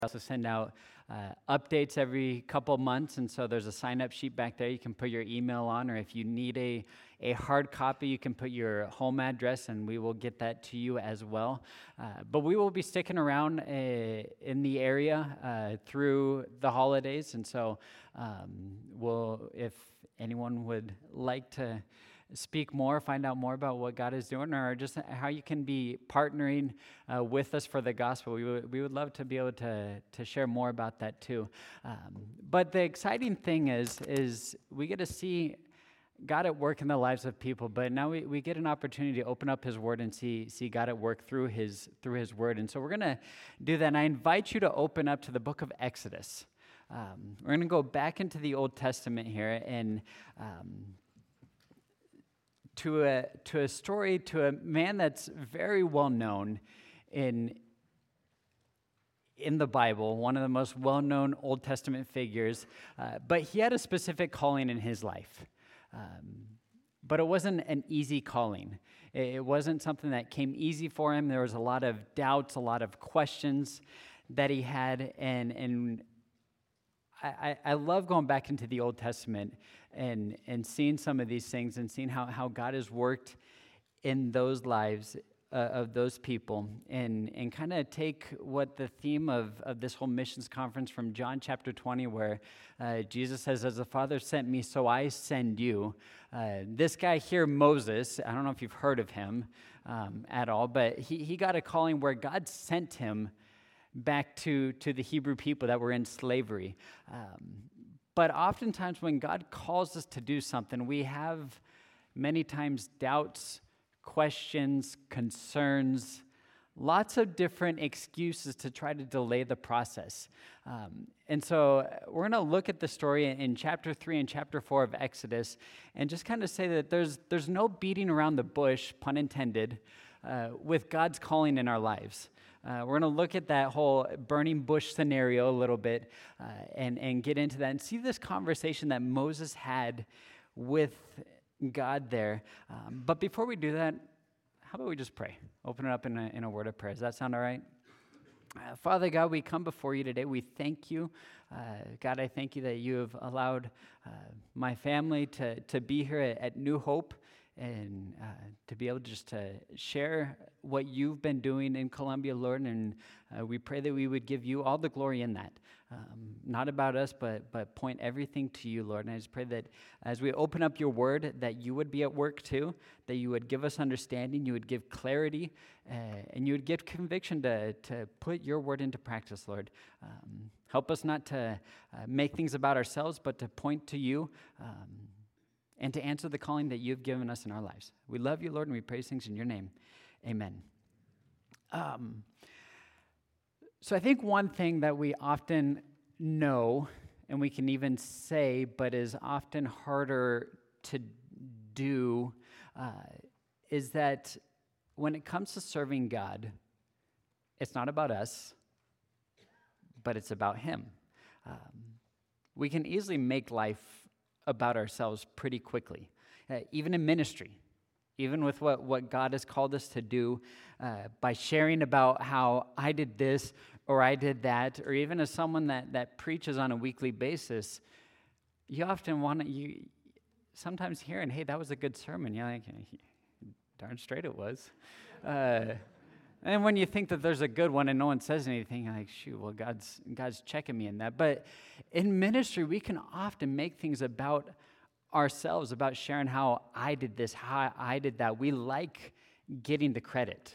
also send out updates every couple months, and so there's a sign-up sheet back there you can put your email on, or if you need a hard copy, you can put your home address, and we will get that to you as well. But we will be sticking around in the area through the holidays, and so if anyone would like to speak more, find out more about what God is doing, or just how you can be partnering with us for the gospel, we would love to be able to share more about that too. But the exciting thing is we get to see God at work in the lives of people, but now we get an opportunity to open up His Word and see God at work through His Word. And so we're going to do that, and I invite you to open up to the book of Exodus. We're going to go back into the Old Testament here, and to a story, to a man that's very well known in the Bible, one of the most well-known Old Testament figures, but he had a specific calling in his life. But it wasn't an easy calling. It wasn't something that came easy for him. There was a lot of doubts, a lot of questions that he had, and I love going back into the Old Testament and seeing some of these things and seeing how God has worked in those lives of those people, and kind of take what the theme of this whole missions conference from John chapter 20, where Jesus says, "As the Father sent me, so I send you." This guy here, Moses, I don't know if you've heard of him at all, but he got a calling where God sent him back to the Hebrew people that were in slavery. But oftentimes when God calls us to do something, we have many times doubts, questions, concerns, lots of different excuses to try to delay the process. And so we're going to look at the story in chapter 3 and chapter 4 of Exodus and just kind of say that there's no beating around the bush, pun intended, with God's calling in our lives. We're going to look at that whole burning bush scenario a little bit and get into that and see this conversation that Moses had with God there. But before we do that, how about we just pray? Open it up in a word of prayer. Does that sound all right? Father God, we come before you today. We thank you. God, I thank you that you have allowed my family to be here at New Hope, and to be able just to share what you've been doing in Columbia, Lord, and we pray that we would give you all the glory in that. Not about us, but point everything to you, Lord. And I just pray that as we open up your word, that you would be at work too, that you would give us understanding, you would give clarity, and you would give conviction to put your word into practice, Lord. Help us not to make things about ourselves, but to point to you, and to answer the calling that you've given us in our lives. We love you, Lord, and we praise things in your name. Amen. So I think one thing that we often know, and we can even say, but is often harder to do, is that when it comes to serving God, it's not about us, but it's about Him. We can easily make life about ourselves pretty quickly, even in ministry, even with what God has called us to do, by sharing about how I did this or I did that, or even as someone that preaches on a weekly basis, you often want to, sometimes hearing, hey, that was a good sermon. You're like, darn straight it was. And when you think that there's a good one and no one says anything, you're like, shoot, well, God's checking me in that. But in ministry, we can often make things about ourselves, about sharing how I did this, how I did that. We like getting the credit.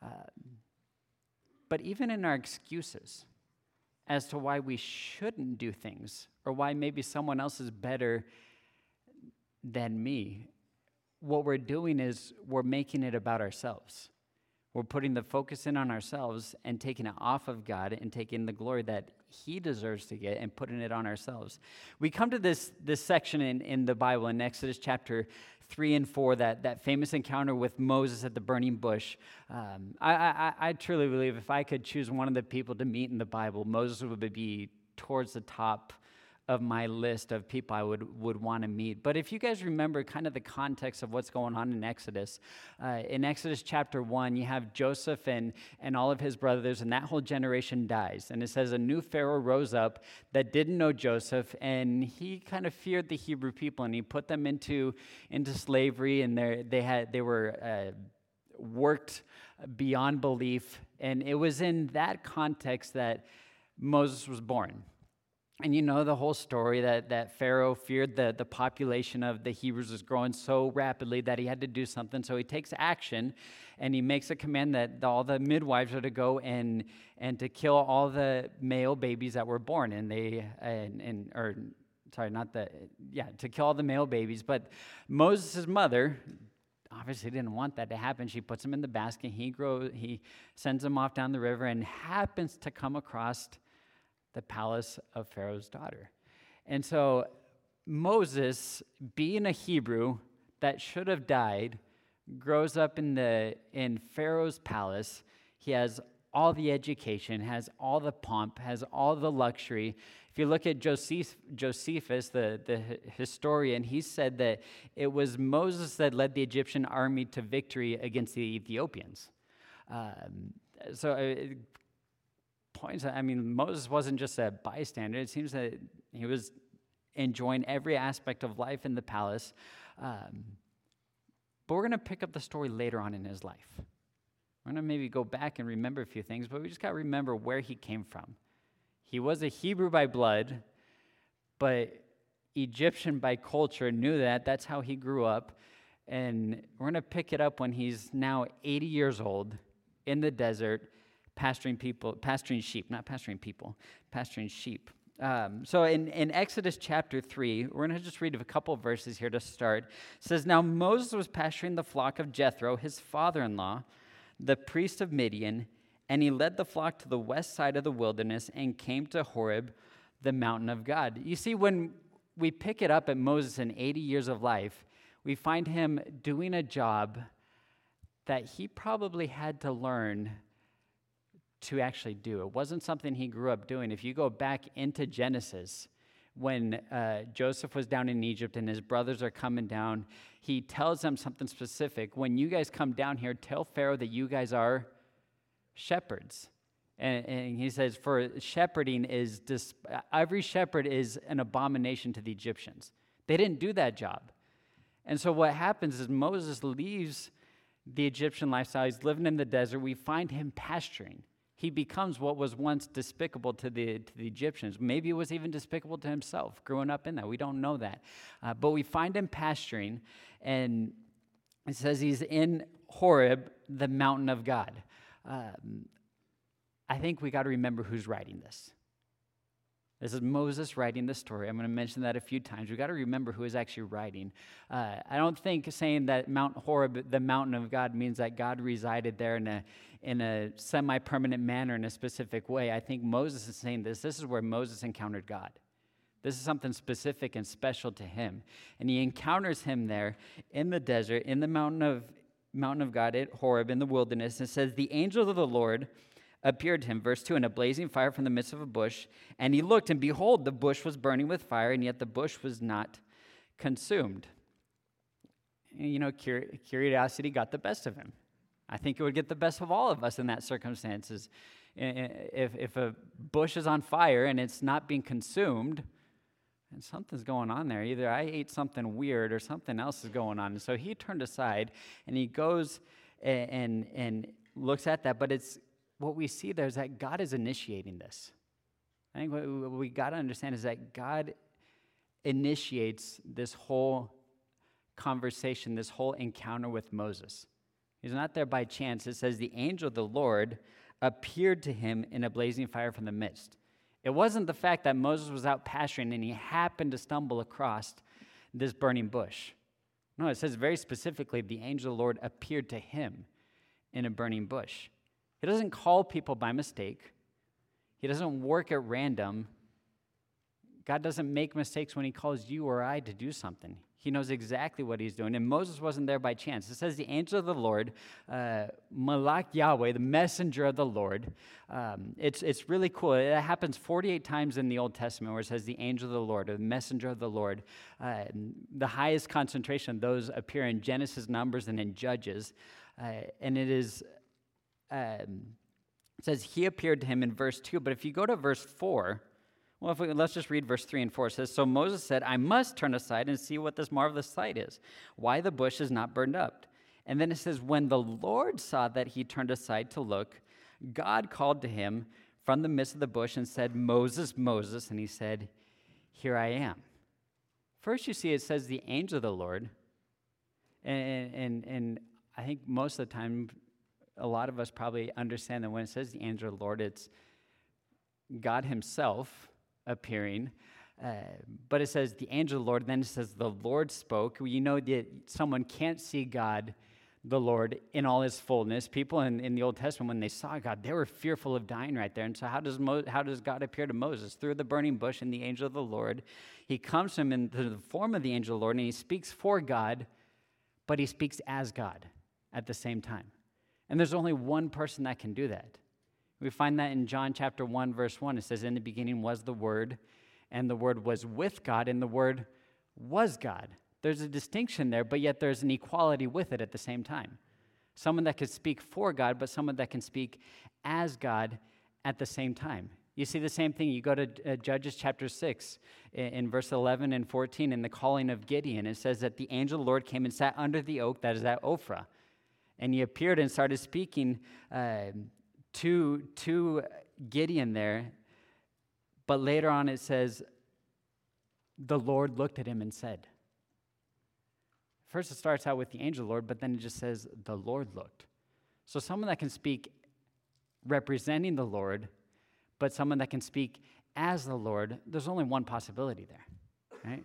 But even in our excuses as to why we shouldn't do things, or why maybe someone else is better than me, what we're doing is we're making it about ourselves. We're putting the focus in on ourselves and taking it off of God and taking the glory that He deserves to get and putting it on ourselves. We come to this section in the Bible in Exodus chapter 3 and 4, that famous encounter with Moses at the burning bush. I truly believe if I could choose one of the people to meet in the Bible, Moses would be towards the top of my list of people I would want to meet. But if you guys remember kind of the context of what's going on in Exodus chapter 1, you have Joseph and all of his brothers, and that whole generation dies. And it says a new Pharaoh rose up that didn't know Joseph, and he kind of feared the Hebrew people, and he put them into slavery, and they were worked beyond belief. And it was in that context that Moses was born. And you know the whole story that Pharaoh feared the population of the Hebrews was growing so rapidly that he had to do something. So he takes action, and he makes a command that all the midwives are to go and to kill all the male babies that were born. To kill all the male babies. But Moses' mother obviously didn't want that to happen. She puts him in the basket. He sends him off down the river and happens to come across the palace of Pharaoh's daughter. And so Moses, being a Hebrew that should have died, grows up in Pharaoh's palace. He has all the education, has all the pomp, has all the luxury. If you look at Josephus, the historian, he said that it was Moses that led the Egyptian army to victory against the Ethiopians. Moses wasn't just a bystander. It seems that he was enjoying every aspect of life in the palace. But we're going to pick up the story later on in his life. We're going to maybe go back and remember a few things, but we just got to remember where he came from. He was a Hebrew by blood, but Egyptian by culture, knew that. That's how he grew up. And we're going to pick it up when he's now 80 years old in the desert, pasturing sheep. So in Exodus chapter 3, we're going to just read a couple verses here to start. It says, "Now Moses was pasturing the flock of Jethro, his father-in-law, the priest of Midian, and he led the flock to the west side of the wilderness and came to Horeb, the mountain of God." You see, when we pick it up at Moses in 80 years of life, we find him doing a job that he probably had to learn to actually do. It wasn't something he grew up doing. If you go back into Genesis, when Joseph was down in Egypt and his brothers are coming down, he tells them something specific. When you guys come down here, tell Pharaoh that you guys are shepherds. And he says, for shepherding every shepherd is an abomination to the Egyptians. They didn't do that job. And so what happens is Moses leaves the Egyptian lifestyle. He's living in the desert. We find him pasturing. He becomes what was once despicable to the Egyptians. Maybe it was even despicable to himself growing up in that. We don't know that. But we find him pasturing, and it says he's in Horeb, the mountain of God. I think we got to remember who's writing this. This is Moses writing this story. I'm going to mention that a few times. We got to remember who is actually writing. I don't think saying that Mount Horeb, the mountain of God, means that God resided there in a semi-permanent manner in a specific way. I think Moses is saying this. This is where Moses encountered God. This is something specific and special to him. And he encounters him there in the desert, in the mountain of God at Horeb, in the wilderness. It says, "The angel of the Lord appeared to him," verse 2, "in a blazing fire from the midst of a bush. And he looked, and behold, the bush was burning with fire, and yet the bush was not consumed." And, curiosity got the best of him. I think it would get the best of all of us in that circumstances. If a bush is on fire and it's not being consumed, and something's going on there. Either I ate something weird or something else is going on. And so he turned aside, and he goes and looks at that. But what we see there is that God is initiating this. I think what we got to understand is that God initiates this whole conversation, this whole encounter with Moses. He's not there by chance. It says the angel of the Lord appeared to him in a blazing fire from the midst. It wasn't the fact that Moses was out pasturing and he happened to stumble across this burning bush. No, it says very specifically the angel of the Lord appeared to him in a burning bush. He doesn't call people by mistake. He doesn't work at random. God doesn't make mistakes when he calls you or I to do something. He knows exactly what he's doing. And Moses wasn't there by chance. It says the angel of the Lord, Malach Yahweh, the messenger of the Lord. It's really cool. It happens 48 times in the Old Testament where it says the angel of the Lord or the messenger of the Lord. The highest concentration of those appear in Genesis, Numbers, and in Judges. And it is, it says he appeared to him in verse 2. But if you go to verse 4, well, let's just read verse 3 and 4. It says, so Moses said, I must turn aside and see what this marvelous sight is, why the bush is not burned up. And then it says, when the Lord saw that he turned aside to look, God called to him from the midst of the bush and said, Moses, Moses. And he said, here I am. First you see it says the angel of the Lord. And I think most of the time, a lot of us probably understand that when it says the angel of the Lord, it's God himself appearing, but it says the angel of the Lord, then it says the Lord spoke. You know that someone can't see God, the Lord, in all his fullness. People in the Old Testament, when they saw God, they were fearful of dying right there. And so how does God appear to Moses? Through the burning bush and the angel of the Lord. He comes to him in the form of the angel of the Lord, and he speaks for God, but he speaks as God at the same time. And there's only one person that can do that. We find that in John chapter 1, verse 1. It says, in the beginning was the Word, and the Word was with God, and the Word was God. There's a distinction there, but yet there's an equality with it at the same time. Someone that can speak for God, but someone that can speak as God at the same time. You see the same thing. You go to Judges chapter 6, in verse 11 and 14, in the calling of Gideon. It says that the angel of the Lord came and sat under the oak, that is at Ophrah. And he appeared and started speaking to Gideon there, but later on it says, the Lord looked at him and said. First it starts out with the angel of the Lord, but then it just says, the Lord looked. So someone that can speak representing the Lord, but someone that can speak as the Lord, there's only one possibility there, right?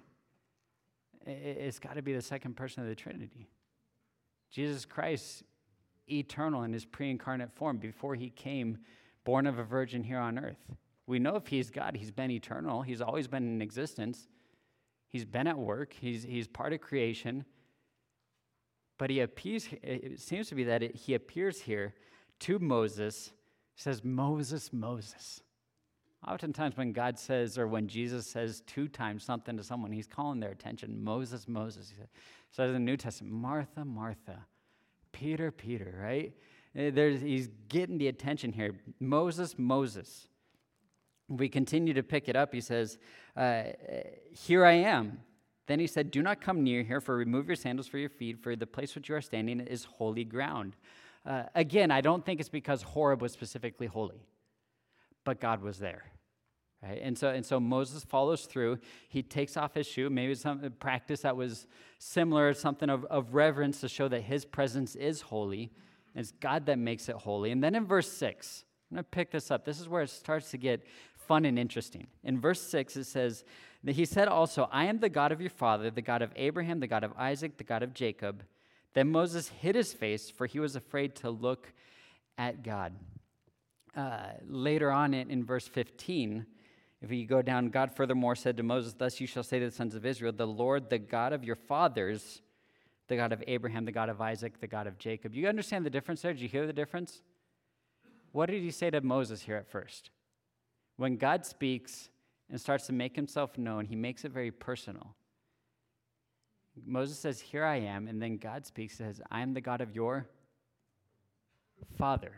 It's got to be the second person of the Trinity. Jesus Christ, eternal in his pre-incarnate form, before he came, born of a virgin here on earth. We know if he's God, he's been eternal. He's always been in existence. He's been at work. He's part of creation. But he appears, it seems to be that he appears here to Moses, says, Moses, Moses. Oftentimes when God says, or when Jesus says 2 times something to someone, he's calling their attention, Moses, Moses. He says in the New Testament, Martha, Martha. Peter, Peter, right? He's getting the attention here. Moses, Moses. We continue to pick it up. He says, here I am. Then he said, do not come near here, for remove your sandals for your feet, for the place which you are standing is holy ground. Again, I don't think it's because Horeb was specifically holy, but God was there. Right? And so Moses follows through. He takes off his shoe, maybe some practice that was similar, something of reverence to show that his presence is holy. It's God that makes it holy. And then in verse 6, I'm going to pick this up. This is where it starts to get fun and interesting. In verse 6, it says, that he said also, I am the God of your father, the God of Abraham, the God of Isaac, the God of Jacob. Then Moses hid his face, for he was afraid to look at God. Later on in verse 15, if you go down, God furthermore said to Moses, thus you shall say to the sons of Israel, the Lord, the God of your fathers, the God of Abraham, the God of Isaac, the God of Jacob. You understand the difference there? Did you hear the difference? What did he say to Moses here at first? When God speaks and starts to make himself known, he makes it very personal. Moses says, here I am, and then God speaks and says, I am the God of your father.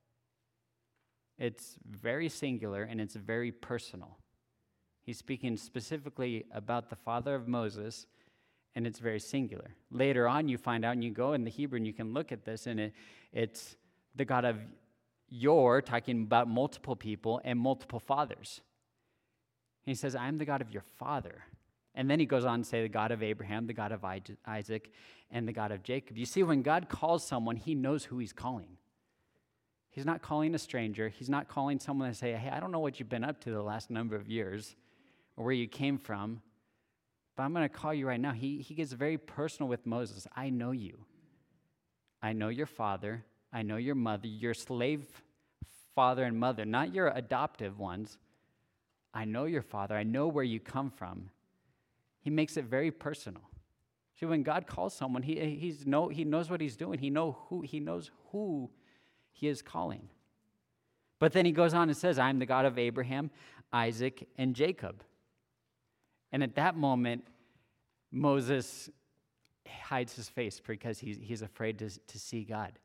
It's very singular and it's very personal. He's speaking specifically about the father of Moses, and it's very singular. Later on, you find out, and you go in the Hebrew, and you can look at this, and it's the God of your, talking about multiple people and multiple fathers. He says, I am the God of your father. And then he goes on to say the God of Abraham, the God of Isaac, and the God of Jacob. You see, when God calls someone, he knows who he's calling. He's not calling a stranger. He's not calling someone to say, hey, I don't know what you've been up to the last number of years or where you came from, but I'm going to call you right now. He gets very personal with Moses. I know you. I know your father. I know your mother, your slave father and mother, not your adoptive ones, I know your father. I know where you come from. He makes it very personal. See, when God calls someone, he knows what he's doing. He knows who he is calling. But then he goes on and says, I'm the God of Abraham, Isaac, and Jacob. And at that moment, Moses hides his face because he's afraid to see God.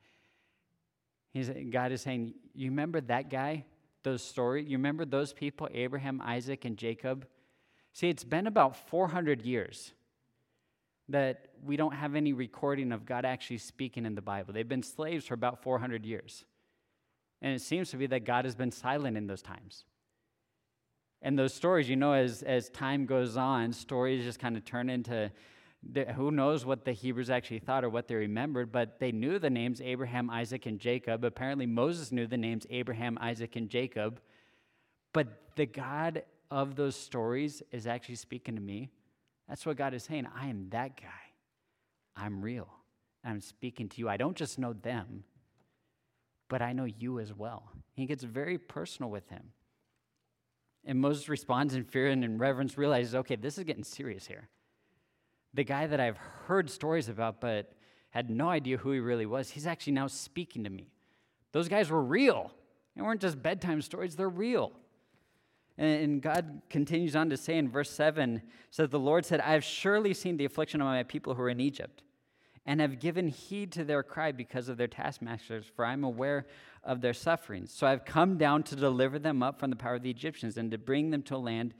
God is saying, you remember that guy, those stories? You remember those people, Abraham, Isaac, and Jacob? See, it's been about 400 years that we don't have any recording of God actually speaking in the Bible. They've been slaves for about 400 years. And it seems to be that God has been silent in those times. And those stories, as time goes on, stories just kind of turn into, who knows what the Hebrews actually thought or what they remembered, but they knew the names Abraham, Isaac, and Jacob. Apparently Moses knew the names Abraham, Isaac, and Jacob. But the God of those stories is actually speaking to me. That's what God is saying. I am that guy. I'm real. I'm speaking to you. I don't just know them, but I know you as well. He gets very personal with him. And Moses responds in fear and in reverence, realizes, okay, this is getting serious here. The guy that I've heard stories about but had no idea who he really was, he's actually now speaking to me. Those guys were real. They weren't just bedtime stories, they're real. And God continues on to say in verse 7, says, the Lord said, I have surely seen the affliction of my people who are in Egypt, and have given heed to their cry because of their taskmasters, for I am aware of their sufferings. So I have come down to deliver them up from the power of the Egyptians, and to bring them to a land,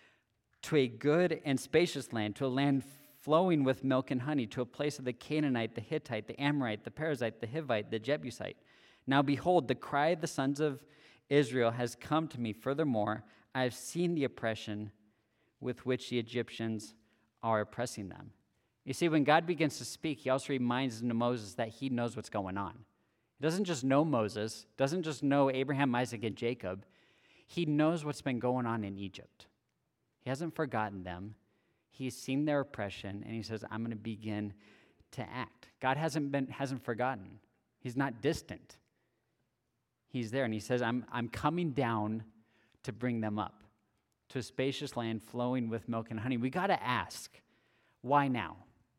to a good and spacious land, to a land flowing with milk and honey, to a place of the Canaanite, the Hittite, the Amorite, the Perizzite, the Hivite, the Jebusite. Now behold, the cry of the sons of Israel has come to me. Furthermore, I have seen the oppression with which the Egyptians are oppressing them. You see, when God begins to speak, he also reminds Moses that he knows what's going on. He doesn't just know Moses, doesn't just know Abraham, Isaac, and Jacob. He knows what's been going on in Egypt. He hasn't forgotten them. He's seen their oppression, and he says, I'm going to begin to act. God hasn't forgotten. He's not distant. He's there, and he says, I'm coming down to bring them up to a spacious land flowing with milk and honey. We got to ask, why now?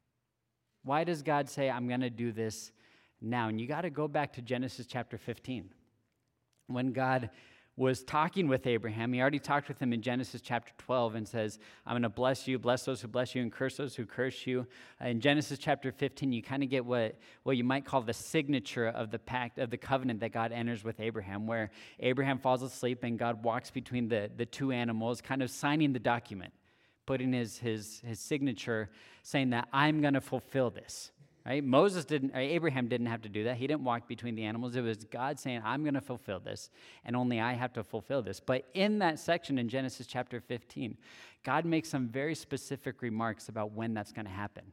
Why does God say, I'm going to do this now? And you got to go back to Genesis chapter 15. When God was talking with Abraham, he already talked with him in Genesis chapter 12 and says, I'm going to bless you, bless those who bless you, and curse those who curse you. In Genesis chapter 15, you kind of get what you might call the signature of the pact, of the covenant that God enters with Abraham, where Abraham falls asleep and God walks between the two animals, kind of signing the document, putting his signature, saying that I'm going to fulfill this. Right? Abraham didn't have to do that. He didn't walk between the animals. It was God saying, I'm going to fulfill this, and only I have to fulfill this. But in that section in Genesis chapter 15, God makes some very specific remarks about when that's going to happen.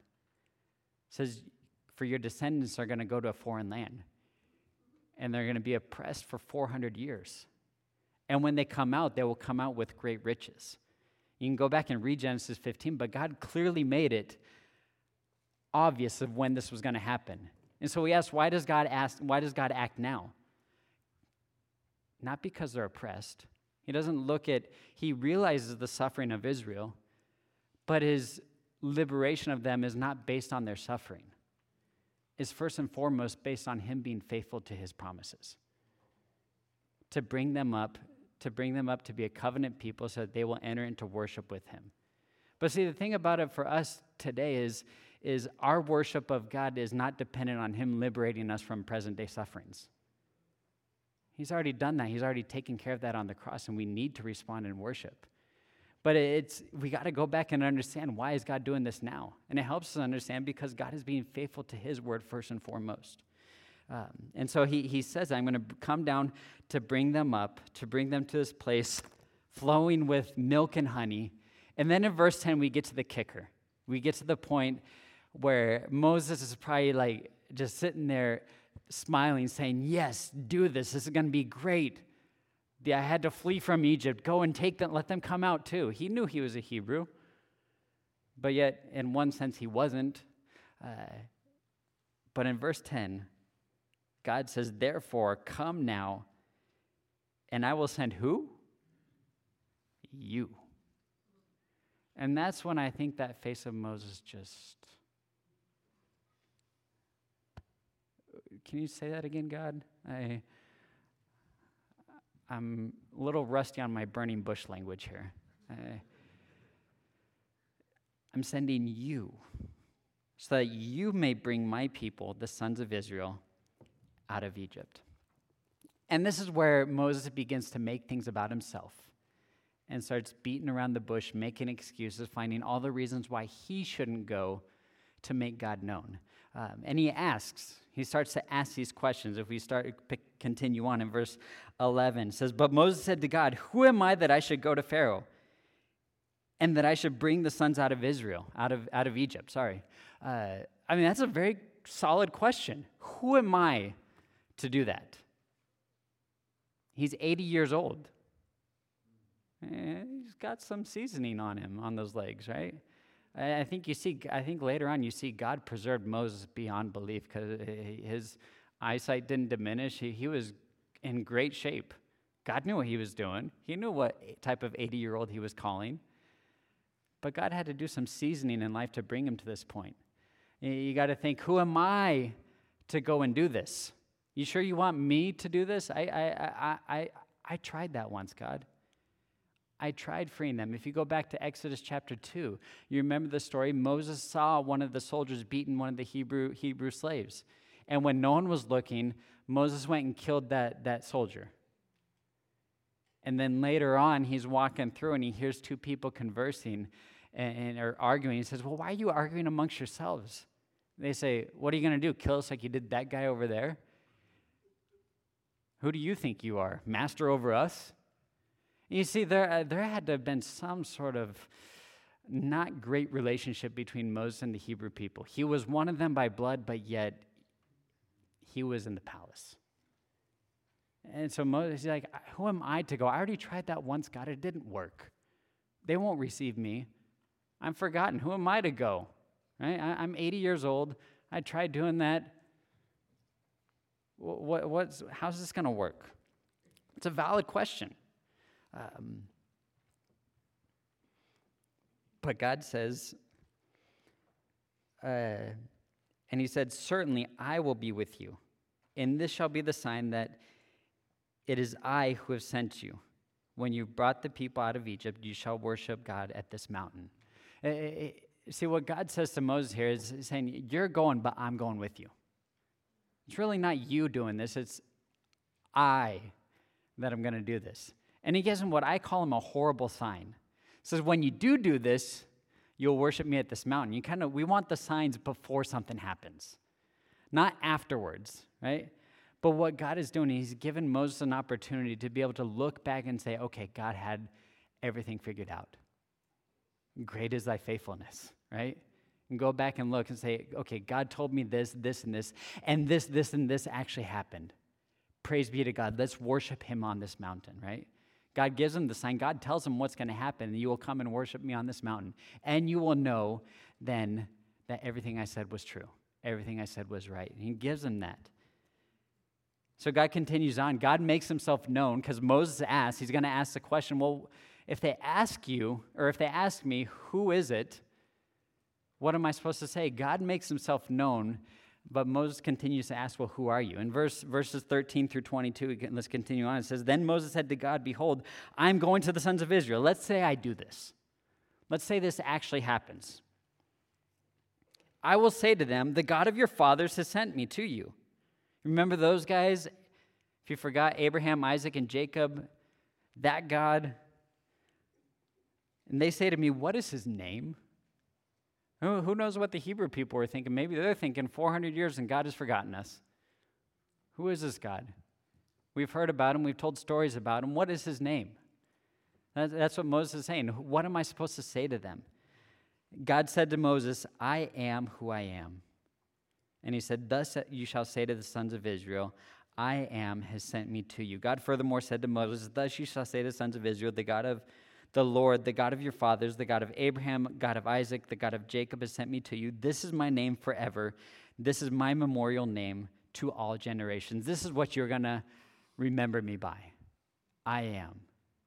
It says, for your descendants are going to go to a foreign land, and they're going to be oppressed for 400 years. And when they come out, they will come out with great riches. You can go back and read Genesis 15, but God clearly made it obvious of when this was going to happen. And so we ask, why does God act now? Not because they're oppressed. He realizes the suffering of Israel, but his liberation of them is not based on their suffering. It's first and foremost based on him being faithful to his promises. To bring them up to be a covenant people so that they will enter into worship with him. But see, the thing about it for us today is our worship of God is not dependent on him liberating us from present-day sufferings. He's already done that. He's already taken care of that on the cross, and we need to respond in worship. But we got to go back and understand, why is God doing this now? And it helps us understand because God is being faithful to his word first and foremost. And so he says, I'm going to come down to bring them up, to bring them to this place flowing with milk and honey. And then in verse 10, we get to the kicker. We get to the point where Moses is probably like just sitting there smiling, saying, yes, do this. This is going to be great. I had to flee from Egypt. Go and take them, let them come out too. He knew he was a Hebrew, but yet in one sense he wasn't. But in verse 10, God says, therefore, come now, and I will send who? you. And that's when I think that face of Moses just... Can you say that again, God? I'm a little rusty on my burning bush language here. I'm sending you so that you may bring my people, the sons of Israel, out of Egypt. And this is where Moses begins to make things about himself and starts beating around the bush, making excuses, finding all the reasons why he shouldn't go to make God known. And he starts to ask these questions. If we continue on in verse 11, it says, "But Moses said to God, 'Who am I that I should go to Pharaoh, and that I should bring the sons out of Egypt?'" That's a very solid question. Who am I to do that? He's 80 years old. He's got some seasoning on him, on those legs, right? I think later on you see God preserved Moses beyond belief because his eyesight didn't diminish. He was in great shape. God knew what he was doing. He knew what type of 80-year-old he was calling. But God had to do some seasoning in life to bring him to this point. You got to think, who am I to go and do this? You sure you want me to do this? I tried that once, God. I tried freeing them. If you go back to Exodus chapter 2, you remember the story. Moses saw one of the soldiers beating one of the Hebrew slaves. And when no one was looking, Moses went and killed that soldier. And then later on, he's walking through and he hears two people conversing and are arguing. He says, "Well, why are you arguing amongst yourselves?" They say, "What are you going to do, kill us like you did that guy over there? Who do you think you are, master over us?" You see, there had to have been some sort of not great relationship between Moses and the Hebrew people. He was one of them by blood, but yet he was in the palace. And so Moses is like, "Who am I to go? I already tried that once, God. It didn't work. They won't receive me. I'm forgotten. Who am I to go? Right? I'm 80 years old. I tried doing that. How's this going to work?" It's a valid question. But God says, and he said, "Certainly I will be with you, and this shall be the sign that it is I who have sent you. When you brought the people out of Egypt, you shall worship God at this mountain." See, what God says to Moses here is saying, you're going, but I'm going with you. It's really not you doing this. It's I that I'm going to do this. And he gives him what I call him a horrible sign. He says, when you do this, you'll worship me at this mountain. We want the signs before something happens, not afterwards, right? But what God is doing, he's given Moses an opportunity to be able to look back and say, okay, God had everything figured out. Great is thy faithfulness, right? And go back and look and say, okay, God told me this, this, and this, and this actually happened. Praise be to God. Let's worship him on this mountain, right? God gives him the sign. God tells him what's going to happen. You will come and worship me on this mountain. And you will know then that everything I said was true. Everything I said was right. And he gives him that. So God continues on. God makes himself known because Moses asks, he's going to ask the question, well, if they ask you, or if they ask me, who is it? What am I supposed to say? God makes himself known, but Moses continues to ask, well, who are you? In verses 13 through 22, let's continue on. It says, then Moses said to God, behold, I'm going to the sons of Israel. Let's say I do this. Let's say this actually happens. I will say to them, the God of your fathers has sent me to you. Remember those guys? If you forgot, Abraham, Isaac, and Jacob, that God. And they say to me, what is his name? Who knows what the Hebrew people were thinking? Maybe they're thinking 400 years and God has forgotten us. Who is this God? We've heard about him. We've told stories about him. What is his name? That's what Moses is saying. What am I supposed to say to them? God said to Moses, I am who I am. And he said, thus you shall say to the sons of Israel, I am has sent me to you. God furthermore said to Moses, thus you shall say to the sons of Israel, the God of the Lord, the God of your fathers, the God of Abraham, God of Isaac, the God of Jacob has sent me to you. This is my name forever. This is my memorial name to all generations. This is what you're going to remember me by. I am.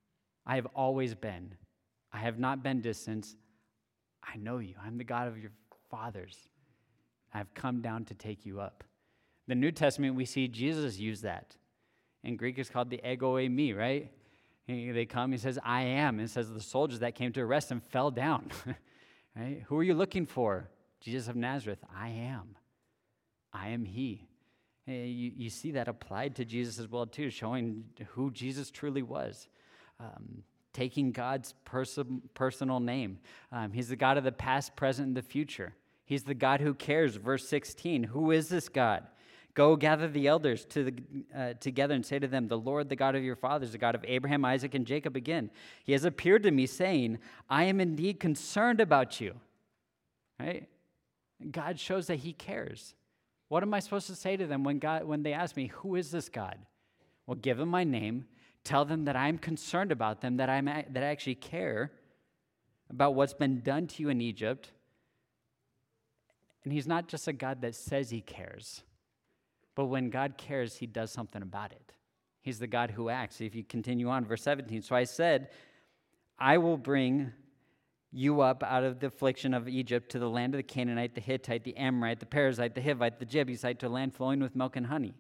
I have always been. I have not been distant. I know you. I'm the God of your fathers. I've come down to take you up. The New Testament, we see Jesus use that. In Greek, it's called the ego eimi, right? They come, he says, I am. And it says the soldiers that came to arrest him fell down. Right? Who are you looking for? Jesus of Nazareth. I am. I am he. You see that applied to Jesus as well, too, showing who Jesus truly was. Taking God's personal name. He's the God of the past, present, and the future. He's the God who cares. Verse 16, who is this God? Go gather the elders together and say to them, the Lord, the God of your fathers, the God of Abraham, Isaac, and Jacob again. He has appeared to me saying, I am indeed concerned about you. Right? God shows that he cares. What am I supposed to say to them when they ask me, who is this God? Well, give them my name, tell them that I'm concerned about them, that I actually care about what's been done to you in Egypt. And he's not just a God that says he cares, but when God cares, he does something about it. He's the God who acts. If you continue on, verse 17, so I said, I will bring you up out of the affliction of Egypt to the land of the Canaanite, the Hittite, the Amorite, the Perizzite, the Hivite, the Jebusite, to a land flowing with milk and honey.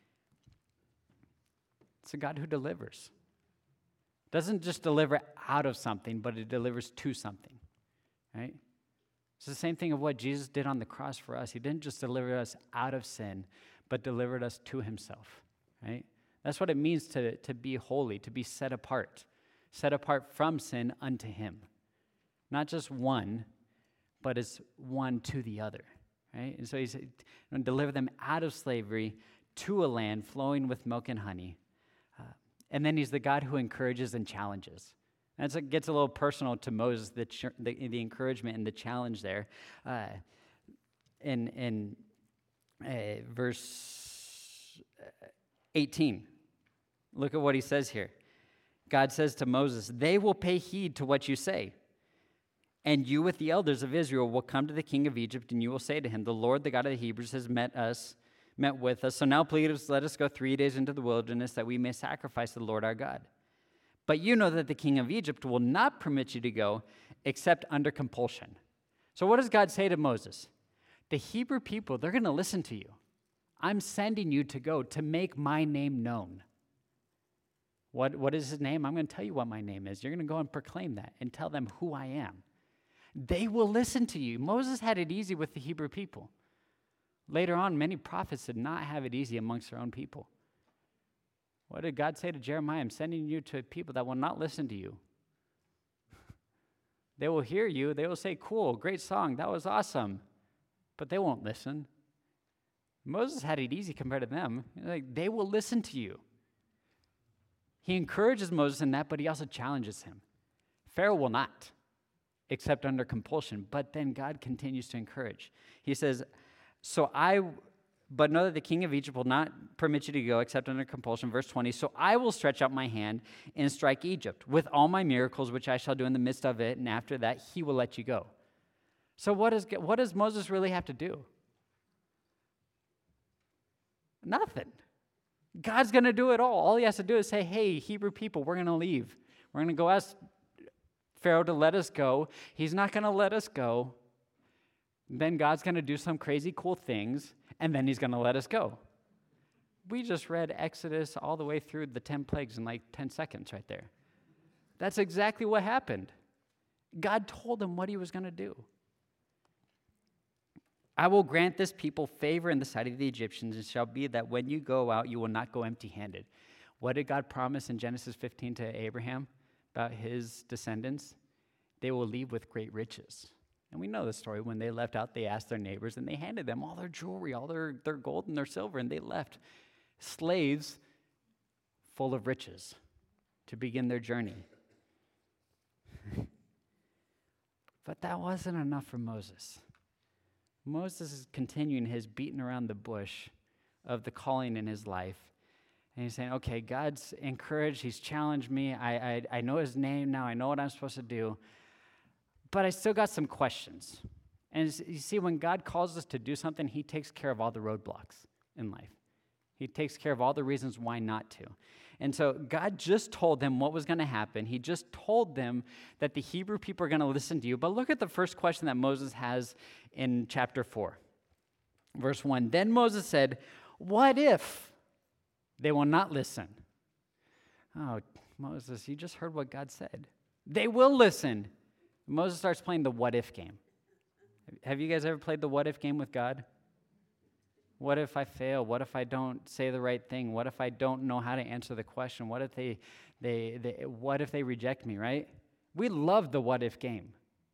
It's a God who delivers. Doesn't just deliver out of something, but it delivers to something, right? It's the same thing of what Jesus did on the cross for us. He didn't just deliver us out of sin, but delivered us to himself, right? That's what it means to be holy, to be set apart from sin unto him. Not just one, but it's one to the other, right? And so he's going to deliver them out of slavery to a land flowing with milk and honey. And then he's the God who encourages and challenges. And it gets a little personal to Moses, the encouragement and the challenge there. In verse 18, look at what he says here. God says to Moses, they will pay heed to what you say. And you with the elders of Israel will come to the king of Egypt, and you will say to him, the Lord, the God of the Hebrews, has met with us. So now please let us go 3 days into the wilderness that we may sacrifice to the Lord our God. But you know that the king of Egypt will not permit you to go except under compulsion. So what does God say to Moses? The Hebrew people, they're going to listen to you. I'm sending you to go to make my name known. What is his name? I'm going to tell you what my name is. You're going to go and proclaim that and tell them who I am. They will listen to you. Moses had it easy with the Hebrew people. Later on, many prophets did not have it easy amongst their own people. What did God say to Jeremiah? I'm sending you to people that will not listen to you. They will hear you. They will say, cool, great song. That was awesome. But they won't listen. Moses had it easy compared to them. They will listen to you. He encourages Moses in that, but he also challenges him. Pharaoh will not, except under compulsion. But then God continues to encourage. He says, but know that the king of Egypt will not permit you to go except under compulsion. Verse 20, so I will stretch out my hand and strike Egypt with all my miracles, which I shall do in the midst of it, and after that he will let you go. So what does Moses really have to do? Nothing. God's going to do it all. All he has to do is say, hey, Hebrew people, we're going to leave. We're going to go ask Pharaoh to let us go. He's not going to let us go. Then God's going to do some crazy cool things, and then he's going to let us go. We just read Exodus all the way through the 10 plagues in like 10 seconds right there. That's exactly what happened. God told him what he was going to do. I will grant this people favor in the sight of the Egyptians. It shall be that when you go out, you will not go empty-handed. What did God promise in Genesis 15 to Abraham about his descendants? They will leave with great riches. And we know the story. When they left out, they asked their neighbors, and they handed them all their jewelry, all their gold and their silver, and they left slaves full of riches to begin their journey. But that wasn't enough for Moses. Moses is continuing his beating around the bush of the calling in his life. And he's saying, okay, God's encouraged, he's challenged me. I know his name now. I know what I'm supposed to do. But I still got some questions. And you see, when God calls us to do something, he takes care of all the roadblocks in life. He takes care of all the reasons why not to. And so God just told them what was going to happen. He just told them that the Hebrew people are going to listen to you. But look at the first question that Moses has in chapter 4. Verse 1, then Moses said, what if they will not listen? Oh, Moses, you just heard what God said. They will listen. Moses starts playing the what if game. Have you guys ever played the what if game with God? What if I fail? What if I don't say the right thing? What if I don't know how to answer the question? What if they reject me, right? We love the what if game.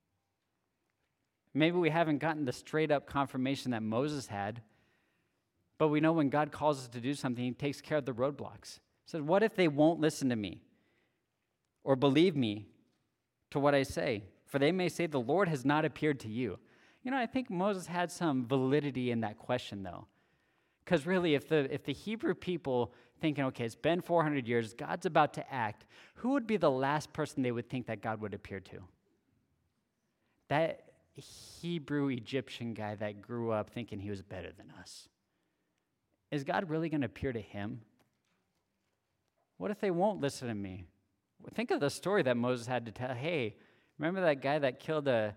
Maybe we haven't gotten the straight up confirmation that Moses had, but we know when God calls us to do something, he takes care of the roadblocks. He says, what if they won't listen to me or believe me to what I say? For they may say, the Lord has not appeared to you. You know, I think Moses had some validity in that question, though. Because really, if the Hebrew people thinking, okay, it's been 400 years, God's about to act, who would be the last person they would think that God would appear to? That Hebrew Egyptian guy that grew up thinking he was better than us. Is God really going to appear to him? What if they won't listen to me? Think of the story that Moses had to tell. Hey, remember that guy that killed an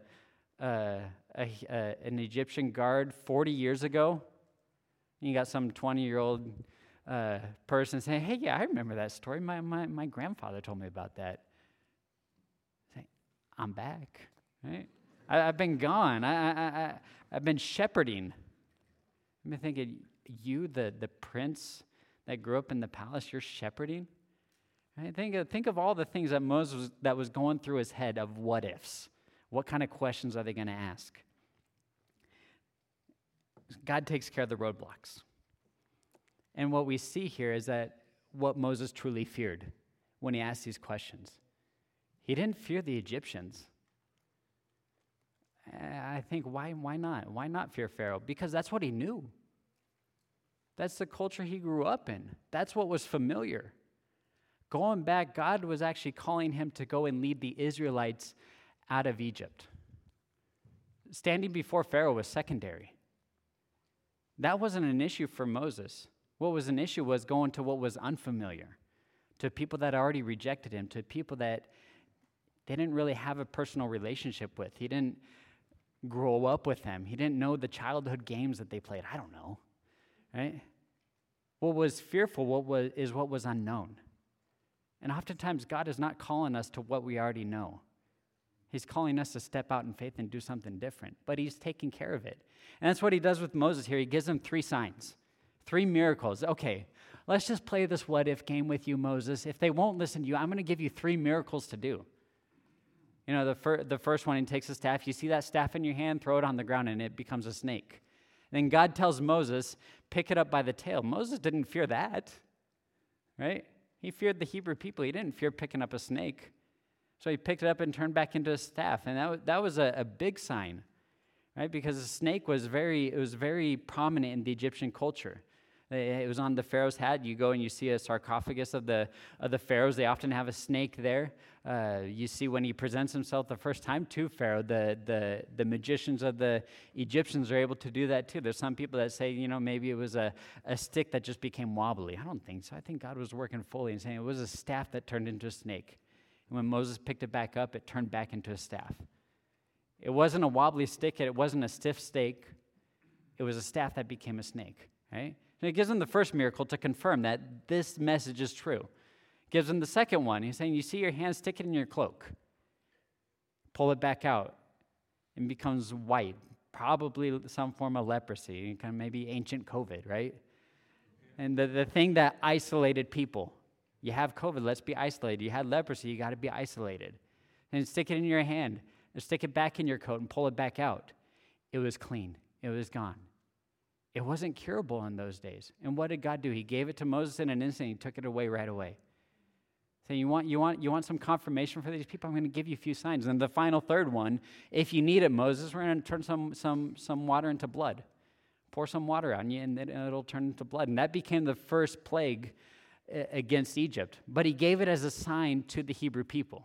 Egyptian guard 40 years ago? You got some 20-year-old person saying, hey, yeah, I remember that story. My grandfather told me about that. Say, I'm back, right? I've been gone. I've been shepherding. I've been thinking, you, the prince that grew up in the palace, you're shepherding? Right? Think of all the things that Moses that was going through his head of what ifs. What kind of questions are they going to ask? God takes care of the roadblocks. And what we see here is that what Moses truly feared when he asked these questions. He didn't fear the Egyptians. I think, why not? Why not fear Pharaoh? Because that's what he knew. That's the culture he grew up in. That's what was familiar. Going back, God was actually calling him to go and lead the Israelites out of Egypt. Standing before Pharaoh was secondary. That wasn't an issue for Moses. What was an issue was going to what was unfamiliar, to people that already rejected him, to people that they didn't really have a personal relationship with. He didn't grow up with them. He didn't know the childhood games that they played. I don't know, right? What was fearful what was unknown. And oftentimes God is not calling us to what we already know. He's calling us to step out in faith and do something different, but he's taking care of it. And that's what he does with Moses here. He gives him 3 signs, 3 miracles. Okay, let's just play this what-if game with you, Moses. If they won't listen to you, I'm going to give you 3 miracles to do. You know, the first one, he takes a staff. You see that staff in your hand? Throw it on the ground, and it becomes a snake. Then God tells Moses, pick it up by the tail. Moses didn't fear that, right? He feared the Hebrew people. He didn't fear picking up a snake. So he picked it up and turned back into a staff. And that was a big sign, right? Because the snake was very prominent in the Egyptian culture. It was on the Pharaoh's hat. You go and you see a sarcophagus of the pharaohs. They often have a snake there. You see when he presents himself the first time to Pharaoh, the magicians of the Egyptians are able to do that too. There's some people that say, maybe it was a stick that just became wobbly. I don't think so. I think God was working fully and saying it was a staff that turned into a snake. And when Moses picked it back up, it turned back into a staff. It wasn't a wobbly stick. It wasn't a stiff stake. It was a staff that became a snake, right? And it gives him the first miracle to confirm that this message is true. It gives him the second one. He's saying, you see your hand, stick it in your cloak. Pull it back out. It becomes white, probably some form of leprosy, kind of maybe ancient COVID, right? And the thing that isolated people. You have COVID, let's be isolated. You had leprosy, you got to be isolated. And stick it in your hand, and stick it back in your coat and pull it back out. It was clean. It was gone. It wasn't curable in those days. And what did God do? He gave it to Moses in an instant. He took it away right away. Saying, you want some confirmation for these people? I'm going to give you a few signs. And the final third one, if you need it, Moses, we're going to turn some water into blood. Pour some water on you, and it'll turn into blood. And that became the first plague against Egypt. But he gave it as a sign to the Hebrew people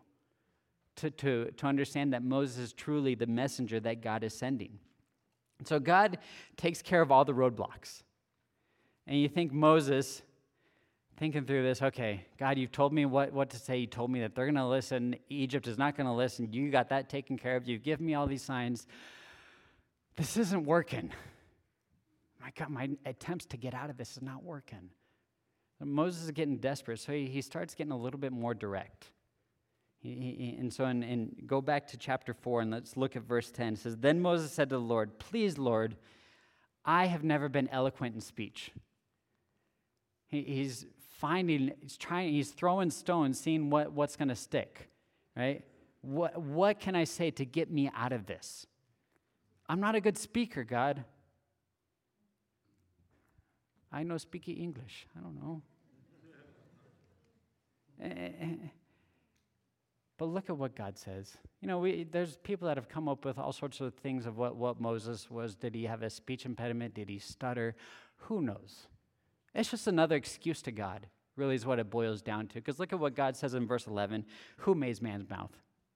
to understand that Moses is truly the messenger that God is sending. So God takes care of all the roadblocks. And you think Moses thinking through this, okay, God, you've told me what to say. You told me that they're going to listen. Egypt is not going to listen. You got that taken care of. You've given me all these signs. This isn't working. My God, my attempts to get out of this is not working. And Moses is getting desperate, so he starts getting a little bit more direct. Go back to chapter 4, and let's look at verse 10. It says, Then Moses said to the Lord, Please, Lord, I have never been eloquent in speech. He's throwing stones, seeing what's going to stick, right? What can I say to get me out of this? I'm not a good speaker, God. I know speaking English. I don't know. But look at what God says. There's people that have come up with all sorts of things of what Moses was. Did he have a speech impediment? Did he stutter? Who knows? It's just another excuse to God, really is what it boils down to. Because look at what God says in verse 11. Who made man's mouth?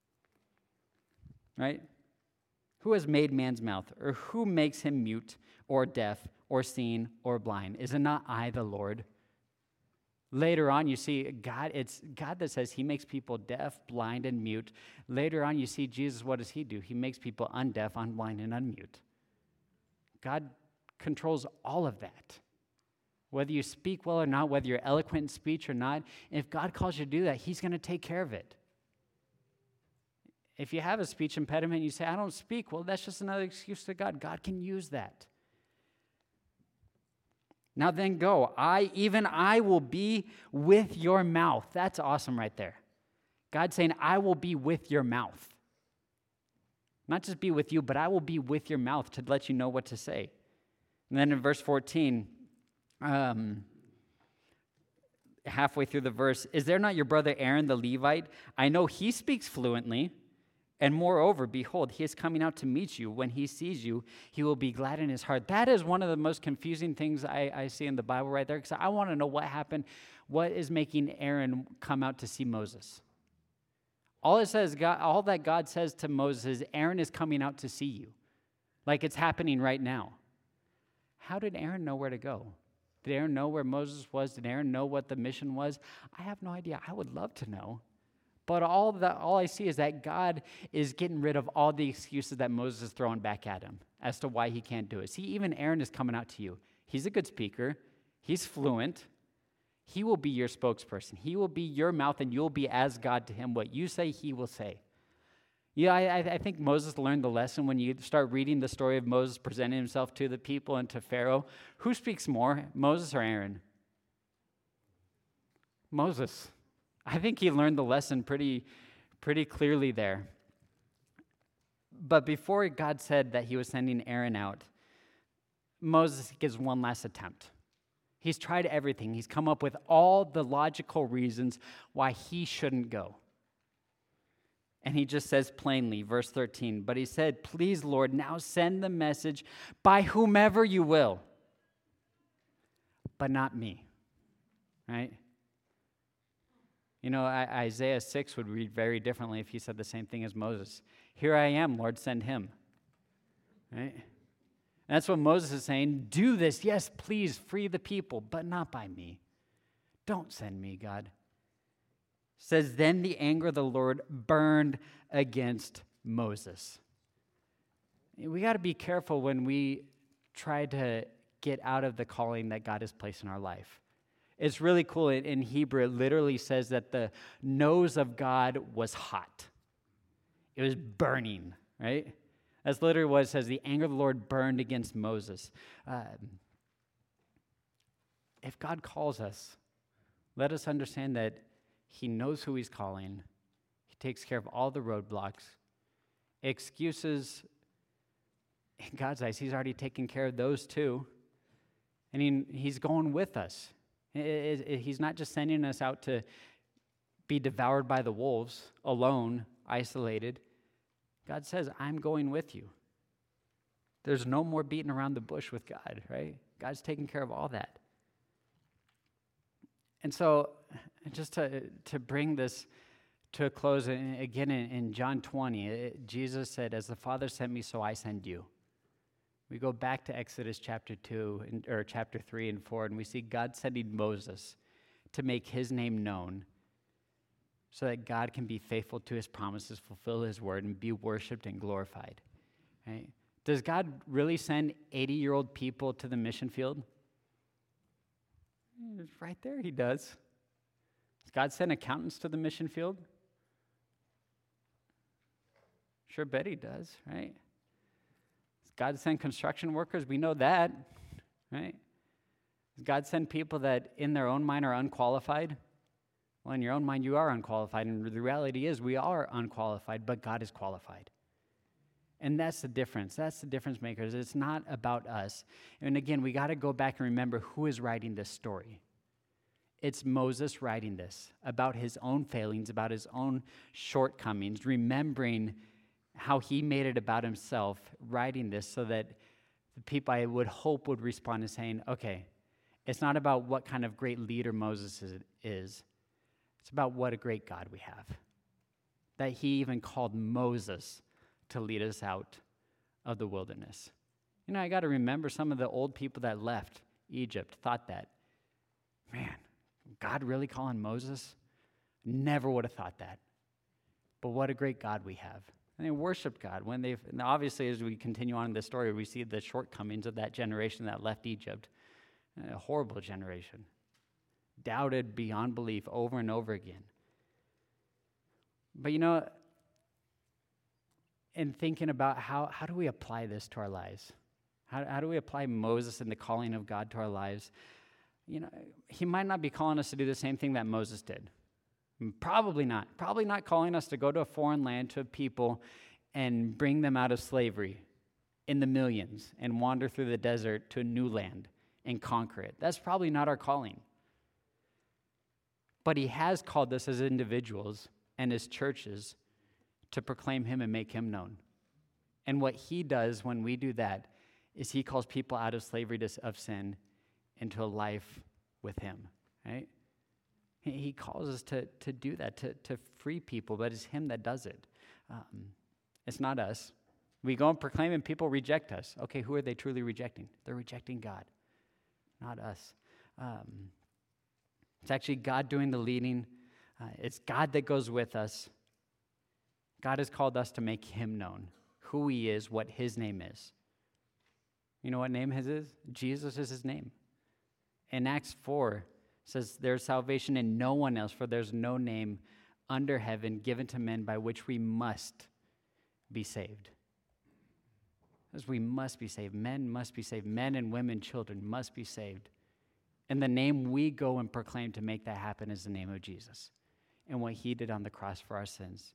Right? Who has made man's mouth? Or who makes him mute or deaf or seen or blind? Is it not I, the Lord? Later on, you see God, it's God that says he makes people deaf, blind, and mute. Later on, you see Jesus, what does he do? He makes people undeaf, unblind, and unmute. God controls all of that. Whether you speak well or not, whether you're eloquent in speech or not, if God calls you to do that, he's going to take care of it. If you have a speech impediment and you say, I don't speak, well, that's just another excuse to God. God can use that. Now then go. Even I will be with your mouth. That's awesome right there. God saying, I will be with your mouth. Not just be with you, but I will be with your mouth to let you know what to say. And then in verse 14, halfway through the verse, is there not your brother Aaron the Levite? I know he speaks fluently. And moreover, behold, he is coming out to meet you. When he sees you, he will be glad in his heart. That is one of the most confusing things I see in the Bible right there, because I want to know what happened. What is making Aaron come out to see Moses? All it says, all that God says to Moses is, Aaron is coming out to see you. Like it's happening right now. How did Aaron know where to go? Did Aaron know where Moses was? Did Aaron know what the mission was? I have no idea. I would love to know. But all I see is that God is getting rid of all the excuses that Moses is throwing back at him as to why he can't do it. See, even Aaron is coming out to you. He's a good speaker. He's fluent. He will be your spokesperson. He will be your mouth, and you'll be as God to him. What you say, he will say. Yeah, I think Moses learned the lesson when you start reading the story of Moses presenting himself to the people and to Pharaoh. Who speaks more, Moses or Aaron? Moses. I think he learned the lesson pretty clearly there. But before God said that he was sending Aaron out, Moses gives one last attempt. He's tried everything. He's come up with all the logical reasons why he shouldn't go. And he just says plainly, verse 13, but he said, Please, Lord, now send the message by whomever you will, but not me. Right? Isaiah 6 would read very differently if he said the same thing as Moses. Here I am, Lord, send him. Right? And that's what Moses is saying. Do this, yes, please, free the people, but not by me. Don't send me, God. It says, then the anger of the Lord burned against Moses. We got to be careful when we try to get out of the calling that God has placed in our life. It's really cool. In Hebrew, it literally says that the nose of God was hot. It was burning, right? That's literally what it says. The anger of the Lord burned against Moses. If God calls us, let us understand that he knows who he's calling. He takes care of all the roadblocks. Excuses, in God's eyes, he's already taken care of those too. And he's going with us. He's not just sending us out to be devoured by the wolves, alone, isolated. God says, I'm going with you. There's no more beating around the bush with God, right? God's taking care of all that. And so, just to bring this to a close, again in John 20, Jesus said, as the Father sent me, so I send you. We go back to Exodus chapter 2, or chapter 3 and 4, and we see God sending Moses to make his name known so that God can be faithful to his promises, fulfill his word, and be worshiped and glorified. Right? Does God really send 80-year-old people to the mission field? Right there, he does. Does God send accountants to the mission field? Sure bet he does, right? Does God send construction workers? We know that, right? Does God send people that in their own mind are unqualified? Well, in your own mind, you are unqualified, and the reality is we are unqualified, but God is qualified. And that's the difference. That's the difference makers. It's not about us. And again, we got to go back and remember who is writing this story. It's Moses writing this about his own failings, about his own shortcomings, remembering how he made it about himself, writing this so that the people, I would hope, would respond to saying, okay, it's not about what kind of great leader Moses is. It's about what a great God we have. That he even called Moses to lead us out of the wilderness. You know, I got to remember some of the old people that left Egypt thought that, man, God really calling Moses? Never would have thought that. But what a great God we have. And they worshiped God. And obviously, as we continue on in this story, we see the shortcomings of that generation that left Egypt. A horrible generation. Doubted beyond belief over and over again. But you know, in thinking about how do we apply this to our lives? How do we apply Moses and the calling of God to our lives? You know, he might not be calling us to do the same thing that Moses did. Probably not. Probably not calling us to go to a foreign land, to a people, and bring them out of slavery in the millions and wander through the desert to a new land and conquer it. That's probably not our calling. But he has called us as individuals and as churches to proclaim him and make him known. And what he does when we do that is he calls people out of slavery of sin into a life with him, right? He calls us to do that, to free people, but it's him that does it. It's not us. We go and proclaim and people reject us. Okay, who are they truly rejecting? They're rejecting God, not us. It's actually God doing the leading. It's God that goes with us. God has called us to make him known, who he is, what his name is. You know what name his is? Jesus is his name. In Acts 4, it says, there's salvation in no one else, for there's no name under heaven given to men by which we must be saved. As we must be saved. Men must be saved. Men and women, children must be saved. And the name we go and proclaim to make that happen is the name of Jesus and what he did on the cross for our sins.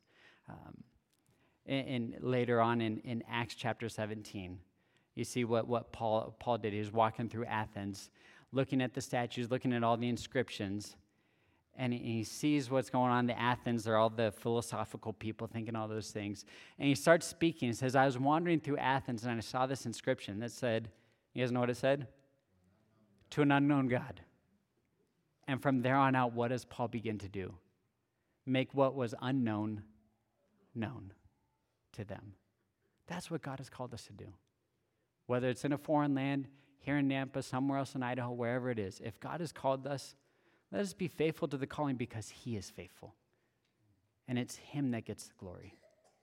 And later on in Acts chapter 17, you see what Paul did. He was walking through Athens, looking at the statues, looking at all the inscriptions, and he sees what's going on in the Athens. They're all the philosophical people thinking all those things. And he starts speaking. He says, I was wandering through Athens, and I saw this inscription that said, you guys know what it said? To an unknown God. And from there on out, what does Paul begin to do? Make what was unknown known to them. That's what God has called us to do. Whether it's in a foreign land, here in Nampa, somewhere else in Idaho, wherever it is, if God has called us, let us be faithful to the calling because he is faithful. And it's him that gets the glory.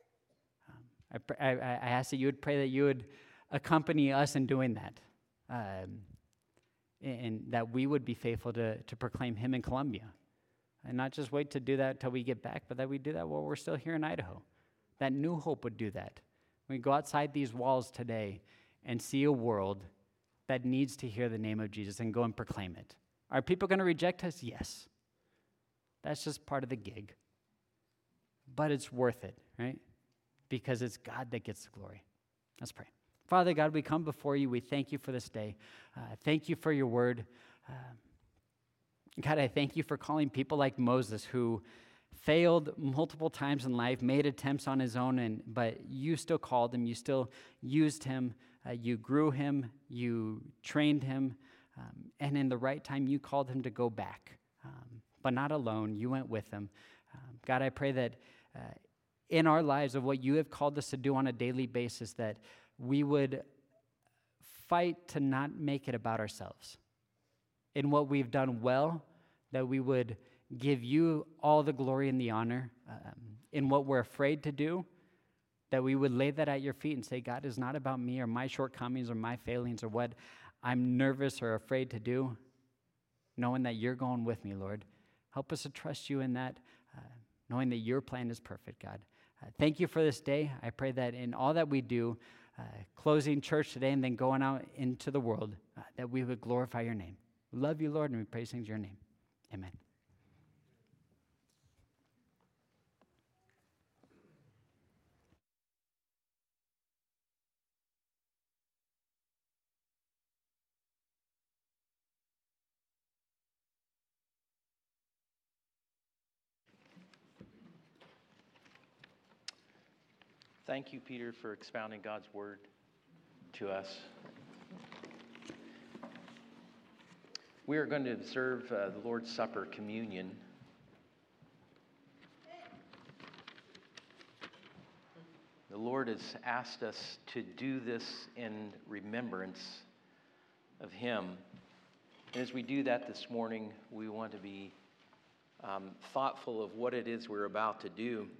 I ask that you would pray that you would accompany us in doing that. And that we would be faithful to proclaim him in Columbia. And not just wait to do that till we get back, but that we do that while we're still here in Idaho. That New Hope would do that. We go outside these walls today and see a world that needs to hear the name of Jesus and go and proclaim it. Are people going to reject us? Yes. That's just part of the gig. But it's worth it, right? Because it's God that gets the glory. Let's pray. Father God, we come before you. We thank you for this day. Thank you for your word. God, I thank you for calling people like Moses who failed multiple times in life, made attempts on his own, but you still called him. You still used him. You grew him. You trained him. And in the right time, you called him to go back. But not alone. You went with him. God, I pray that in our lives of what you have called us to do on a daily basis, that we would fight to not make it about ourselves. In what we've done well, that we would give you all the glory and the honor in what we're afraid to do, that we would lay that at your feet and say, God, it's not about me or my shortcomings or my failings or what I'm nervous or afraid to do, knowing that you're going with me, Lord. Help us to trust you in that, knowing that your plan is perfect, God. Thank you for this day. I pray that in all that we do, closing church today and then going out into the world, that we would glorify your name. We love you, Lord, and we praise things in your name. Amen. Thank you, Peter, for expounding God's word to us. We are going to observe the Lord's Supper, communion. The Lord has asked us to do this in remembrance of Him. And as we do that this morning, we want to be thoughtful of what it is we're about to do.